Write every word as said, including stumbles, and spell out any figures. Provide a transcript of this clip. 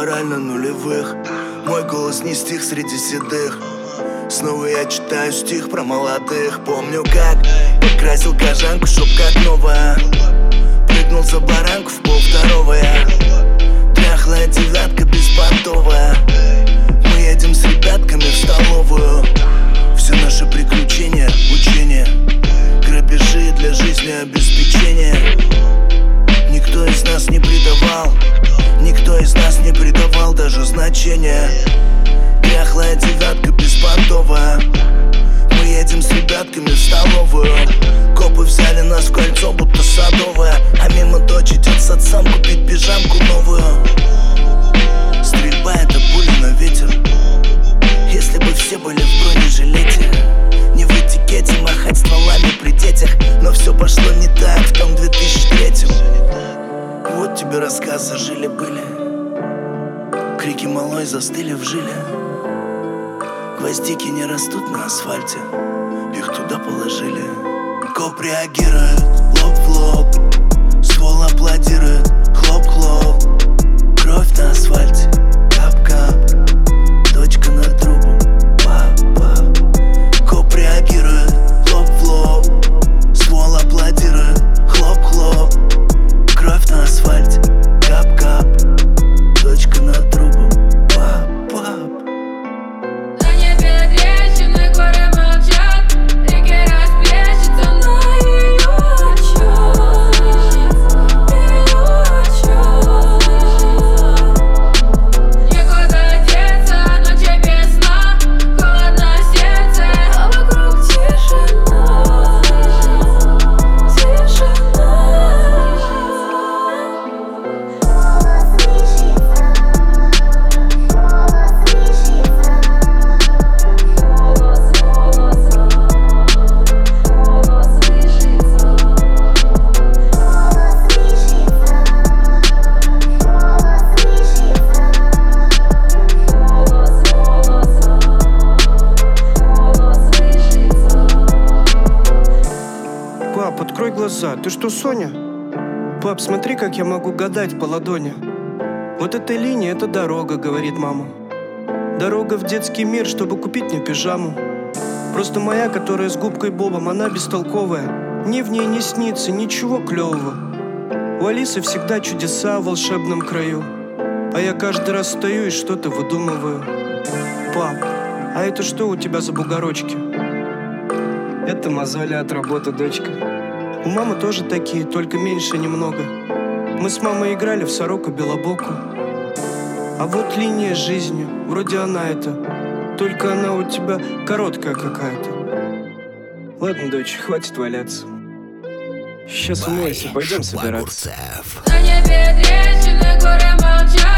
морально нулевых. Мой голос не стих среди седых. Снова я читаю стих про молодых. Помню, как подкрасил кожанку, чтоб как новая. Прыгнул за баранку в полвторого я. Дряхлая девятка беспонтовая. Мы едем с ребятками в столовую. Все наши приключения, учения, грабежи для жизни обеспечения. Никто из нас не предавал, никто из нас не придавал даже значения. Дряхлая девятка беспонтовая. Мы едем с ребятками в столовую. Копы взяли нас в кольцо, будто садовая. А мимо дочь идет с отцом купить пижамку новую. Стрельба — это пули на ветер. Если бы все были в бронежилете, не в этикете махать стволами при детях. Но все пошло не так в том две тысячи третьем. Вот тебе рассказы жили-были. Крики малой застыли в жиле. Гвоздики не растут на асфальте, их туда положили. Коп реагирует, лоб в лоб. Ствол аплодирует, хлоп-хлоп. Кровь на асфальте, кап-кап. Точка над трубом, пап-пап. Коп реагирует, лоб в лоб. Ствол аплодирует, хлоп-хлоп. Кровь на асфальте, кап-кап. Точка над трубом, пап-пап. Пап, открой глаза. Ты что, Соня? Пап, смотри, как я могу гадать по ладони. Вот эта линия — это дорога, говорит мама. Дорога в детский мир, чтобы купить мне пижаму. Просто моя, которая с губкой Бобом, она бестолковая. Мне в ней не снится ничего клевого. У Алисы всегда чудеса в волшебном краю. А я каждый раз стою и что-то выдумываю. Пап, а это что у тебя за бугорочки? Это мозоли от работы, дочка. У мамы тоже такие, только меньше немного. Мы с мамой играли в сороку-белобоку. А вот линия жизни, вроде она это. Только она у тебя короткая какая-то. Ладно, дочь, хватит валяться. Сейчас умоемся, пойдем собираться. На небе трещины, горы молчат.